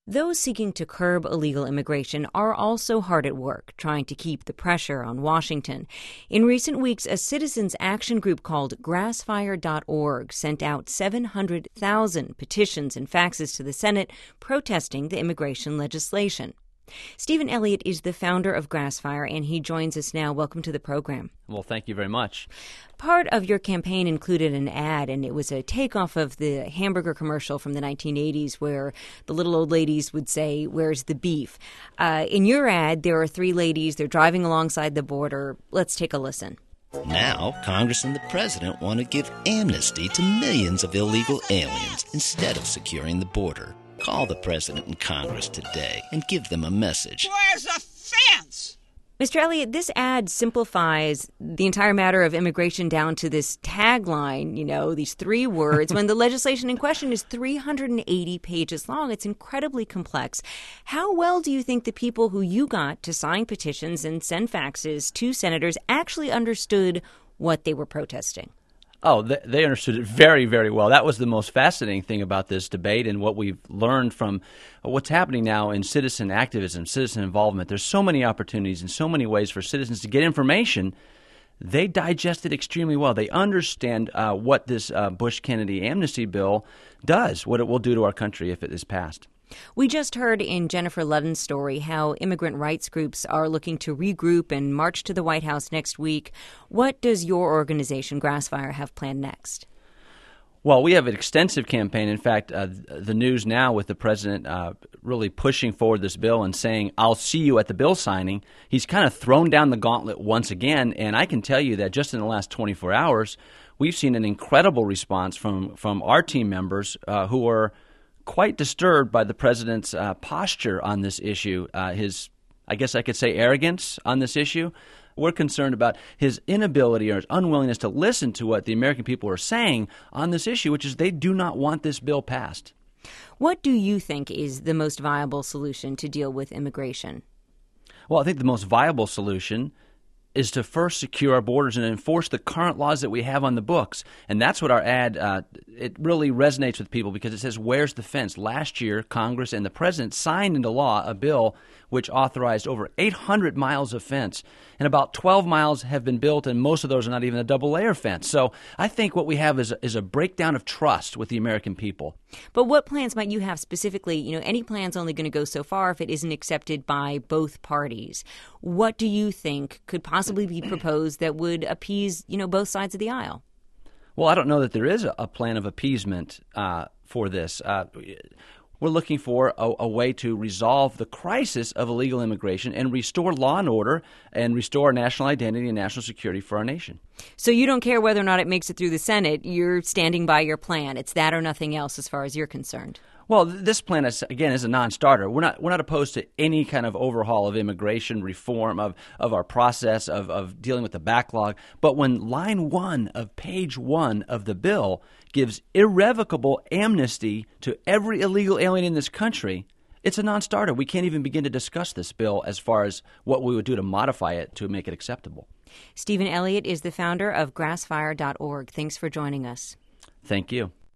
Those seeking to curb illegal immigration are also hard at work, trying to keep the pressure on Washington. In recent weeks, a citizens' action group called Grassfire.org sent out 700,000 petitions and faxes to the Senate protesting the immigration legislation. Stephen Elliott is the founder of Grassfire, and he joins us now. Welcome to the program. Well, thank you very much. Part of your campaign included an ad, and it was a takeoff of the hamburger commercial from the 1980s where the little old ladies would say, "Where's the beef?" In your ad, there are three ladies. They're driving alongside the border. Let's take a listen. Now, Congress and the President want to give amnesty to millions of illegal aliens instead of securing the border. Call the President and Congress today and give them a message. Where's the fence? Mr. Elliott, this ad simplifies the entire matter of immigration down to this tagline, these three words, when the legislation in question is 380 pages long. It's incredibly complex. How well do you think the people who you got to sign petitions and send faxes to senators actually understood what they were protesting? Oh, they understood it very, very well. That was the most fascinating thing about this debate and what we've learned from what's happening now in citizen activism, citizen involvement. There's so many opportunities and so many ways for citizens to get information. They digest it extremely well. They understand what this Bush-Kennedy amnesty bill does, what it will do to our country if it is passed. We just heard in Jennifer Ludden's story how immigrant rights groups are looking to regroup and march to the White House next week. What does your organization, Grassfire, have planned next? Well, we have an extensive campaign. In fact, the news now with the president really pushing forward this bill and saying, "I'll see you at the bill signing," he's kind of thrown down the gauntlet once again. And I can tell you that just in the last 24 hours, we've seen an incredible response from our team members who are quite disturbed by the president's posture on this issue, his, I guess I could say, arrogance on this issue. We're concerned about his inability or his unwillingness to listen to what the American people are saying on this issue, which is they do not want this bill passed. What do you think is the most viable solution to deal with immigration? Well, I think the most viable solution is to first secure our borders and enforce the current laws that we have on the books. And that's what our ad, it really resonates with people because it says, where's the fence? Last year, Congress and the President signed into law a bill which authorized over 800 miles of fence. And about 12 miles have been built, and most of those are not even a double-layer fence. So I think what we have is a breakdown of trust with the American people. But what plans might you have specifically? Any plan's only going to go so far if it isn't accepted by both parties. What do you think could possibly be proposed that would appease, both sides of the aisle? Well, I don't know that there is a plan of appeasement for this. We're looking for a way to resolve the crisis of illegal immigration and restore law and order and restore national identity and national security for our nation. So you don't care whether or not it makes it through the Senate. You're standing by your plan. It's that or nothing else as far as you're concerned. Well, this plan, is a non-starter. We're not opposed to any kind of overhaul of immigration reform, of our process, of dealing with the backlog. But when line 1 of page 1 of the bill gives irrevocable amnesty to every illegal alien in this country, it's a non-starter. We can't even begin to discuss this bill as far as what we would do to modify it to make it acceptable. Stephen Elliott is the founder of Grassfire.org. Thanks for joining us. Thank you.